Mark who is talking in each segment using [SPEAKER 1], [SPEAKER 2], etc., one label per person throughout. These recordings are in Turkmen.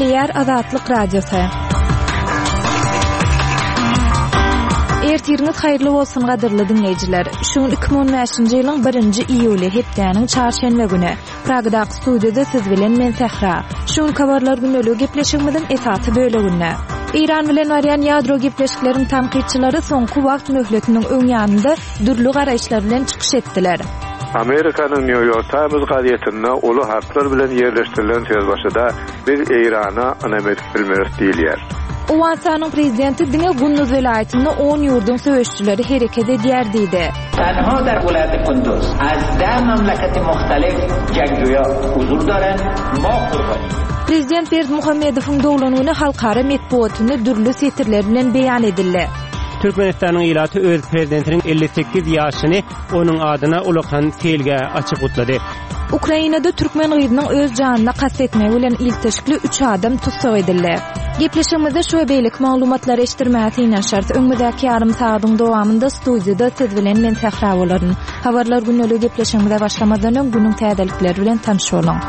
[SPEAKER 1] Diýär Azatlyk Radiosu. Ertiriniz haýyrly bolsun gadyrly dinleýijiler. Şu 2015-nji ýylyň 1-nji iýuly hepdeniň çarşenbe güni Pragdaky studiýada siz bilen men Sehra. Şu kabarlar günlügi gepleşigimiziň esasy böleginde. İran bilen barýan ýadro gepleşikleriň tanqidçilari soňky wagt möhletiniň öňýanynda dürli garaýşlar bilen çykyş etdiler.
[SPEAKER 2] Amerikanyň New York Times gazetinde ulu harplar bilen ýerleşdirilen söz başyda biz Irana anamet bilmeris diýilýär.
[SPEAKER 1] Owasanyň prezidenti diňe Gündüz welaýatynda 10 ýurdun söwüşçüleri hereket edýär diýdi.
[SPEAKER 3] Tanha dar vilayat Kunduz az 10 mamlakati muhtalif janggoýa huzur daren ma qurbany.
[SPEAKER 1] Prezident Berdimuhammedowyň dowlanyny halkara medeniýetinde dürli setirler bilen beýan edildi.
[SPEAKER 4] Türkmenistanyň ilaty öz prezidentiniň 58 ýaşyny onuň adyna ulakan selge açyk gutlady.
[SPEAKER 1] Ukrainada türkmen gyzynyň öz janyna kastetmegi bilen ilteşikli 3 adam tutsak edildi. Gepleşigimizde şu beýlik maglumatlar eşitdirmäsi inen şart öňündäki ýarym saatyň dowamında studiýada siz bilen men Sehra bolaryn. Habarlar günlügi gepleşigimize başlamadan öň günüň täzelikleri bilen tanışylaryň.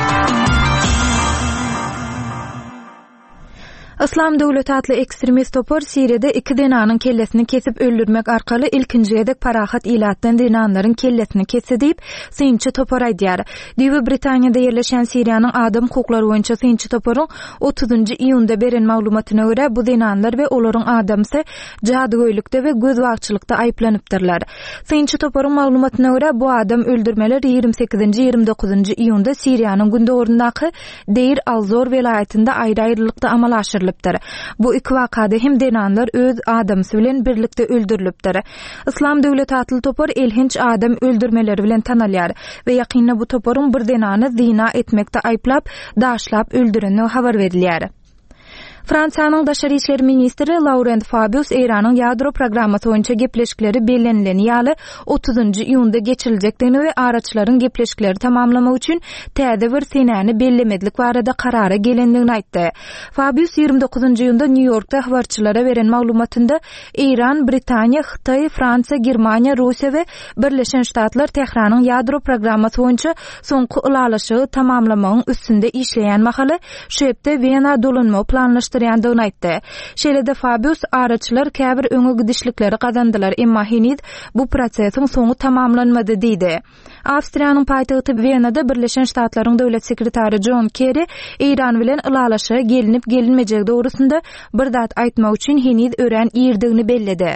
[SPEAKER 1] Islam Döwleti adly ekstremist topar Siriýede 2 denanyň kellesini kesip öldürmek arkaly ilkinji edek parahat ilatdan denanlaryň kellesini kesip synçy topar aýdýar. Diýip Britaniýada ýerleşen Siriýanyň adam hukuklary boýunça synçy toparyň 30-njy iýunda beren maglumatyna görä bu denanlar we olaryň adamsy jadygoýlukda we gözwagçylykda aýplanypdyrlar. Synçy toparyň maglumatyna görä bu adam öldürmeler 28-nji 29-njy iýunda Siriýanyň gündöwründaky Deir al-Zor welaýatynda aýry-aýrylykda amal aşyrylypdyr. Bu iki wakada hem denanlar öz adamsy bilen birlikde öldürilipdir. Islam Döwleti atly topar elhinç adam öldürmeleri bilen tanalýar we ýakynda bu toparyň bir denany zina etmekde aýplap, daşlap öldüreni habar berilýär. Fransiýanyň Daşary işleri ministri Laurent Fabius Iranyň ýadro programmasy boýunça gepleşikleri bellenileni ýaly 30-njy iýunda geçiriljekdigini we araçlaryň gepleşikleri tamamlamak üçin täze bir senäni bellemedlik barada karara gelendigini aýtdy. Fabius 29-njy iýunda New Yorkda habarçylara beren maglumatynda Iran, Britaniýa, Hytaý, Fransiýa, Germaniýa, Russiýa we Birleşen Ştatlar Tehranyň ýadro programmasy boýunça soňky ulalaşygy tamamlamagyň üstünde işleýän mahaly şu hepde Wiener dolanma planlaşdyrýandygyny aýtdy. Şeýlede Fabius araçlar käbir öňe gidişlikleri kazandylar, emma henüz bu prosesiň soňy tamamlanmady diýdi. Awstriýanyň paýtagty Wienada Birleşen Ştatlaryň döwlet sekretary John Kerry Iran bilen ulalaşygy gelinip gelinmejegi dogrusynda bir zat aýtmak üçin henüz ören ýerdigini belledi.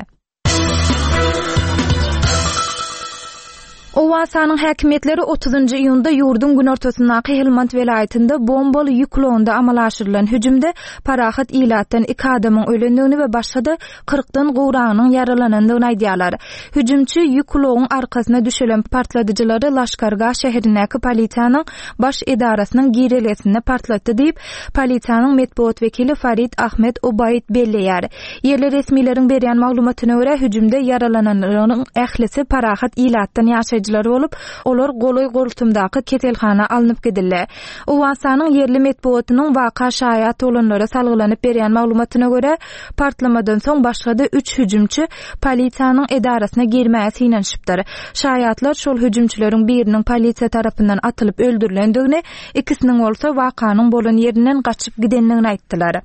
[SPEAKER 1] Owasanyň häkimetleri 30-njy iýunda ýurdun günortasyndaky Helmand welaýatynda bombaly ýüklonda amal aşyrylan hüjümde parahat ilatdan 2 adamyň ölendigini we başga 40dan gowranyň yaralanandygyny aýdýarlar. Hüjümçi ýüklonyň arkasyna düşelen partladyjylary Laşkargah şäherindäki polisiýanyň baş edarasynyň girelesini partlatdy diýip polisiýanyň medeniýet wekili Farid Ahmed Obayd belleýär. Ýerli resmiýetiň berýän maglumatyna görä hüjümde yaralananlaryň ählisi parahat ilatdan ýaşaýjylar bolup, olar goloy gortumdaky ketelhana alınıp gidildi. Owasanyň ýerli medeniýetiniň waka şaýat olanlara salgylanyp berýän maglumatyna görä, partlamadan soň başga 3 hüjümçi polisiýanyň edarasyna girmäge synanypdyr. Şaýatlar şol hüjümçileriň biriniň polisiýa tarapyndan atylyp öldürilendigini, ikisiniň bolsa wakanyň bolan ýerinden gaçyp gidenligini aýtdylar.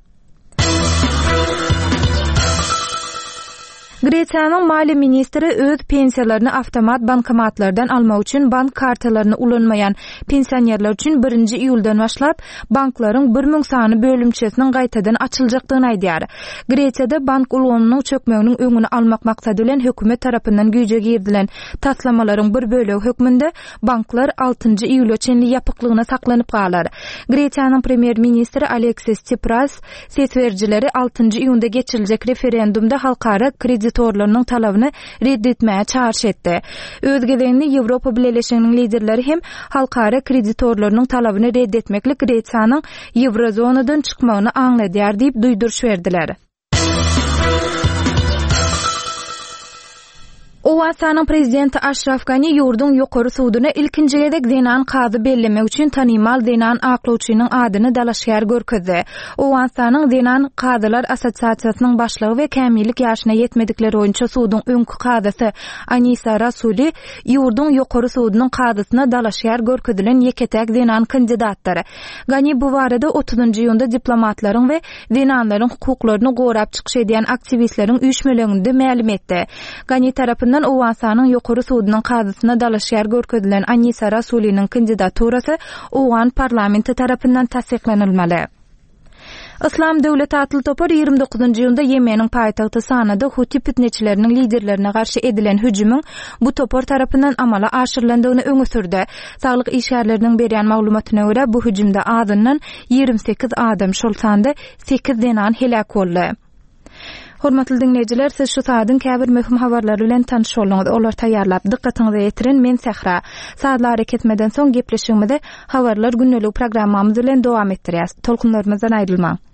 [SPEAKER 1] Gretsiýanyň maliýe ministri öz pensiýalaryny awtomat bankomatlardan almak üçin bank kartalaryny ulanmayan pensionerler üçin 1-nji iýuldan başlap banklaryň 1000 sany bölümçesiniň gaýtadan açyljakdygyny aýdýar. Gretsiýada bank ulanynyň çökmeginiň öňüni almak maksady bilen hökümet tarapyndan güýje girdilen taslamalaryň bir bölegi hökmünde banklar 6-njy iýul üçin ýapyklygyna saklanyp galar. Gretsiýanyň premier ministri Aleksis Tsipras sesverjileri 6-njy iýunda geçiriljek referendumda halkara kreditorlarynyň talabyny reddetmäge çağrış etdi. Öz gelenini Ýewropa Birleşiginiň liderleri hem halkara kreditorlarynyň talabyny reddetmeklik Gretsiýanyň Ýewrozonadan çykmagyny aňladýar diýip duýduruş berdiler. Owasanyň prezidenti Ashraf Gani ýurdun ýokary sudyna ilkinji gedek zenan kazy bellemek üçin tanymal zenan aklawçynyň adyny dalaşýar görkezdi. Owasanyň zenan kazylar assosiasiýasynyň başlygy we kämillik ýaşyna ýetmedikleri oýunça sudyň öňkü kazysy Anisa Rasuli ýurdun ýokary sudynyň kazysyna dalaşýar görkezilen ýeketäk zenan kandidatlary. Gani bu barada 30-njy ýylda diplomatlaryň we zenanlaryň hukuklaryny gorap çykyş edýän aktivistleriň üýtmelerinde ma'lum etdi. Gani tarapyndan Owasanyň ýokary sudynyň kazysyna dalaşýar görkezilen Anisa Rasulinyň kandidaturasy Owan parlamenti tarapyndan tasdiklenilmeli. Islam Döwleti Atly Topar 29-njy ýylda Ýemeniň paýtagty Sanada Huti fitneçileriniň liderlerine garşy edilen hüjümüň bu topar tarapyndan amala aşyrylandygyny öňe sürdi. Saglyk işgärleriniň berýän maglumatyna görä bu hüjümde azyndan 28 adam, şol sanda 8 zenan helak boldy. Hormatly dinleýijiler, siz şu saatın käbir möhüm habarlary bilen tanış bolňyz. Olar taýýarlap dikkatiňizi ýetirin. Men Sehra. Saatlar hareketmeden soň gepleşigimizde habarlar günnelik programmamyz bilen dowam etdirýäs. Tolkunlarymyzdan aýrylmaň.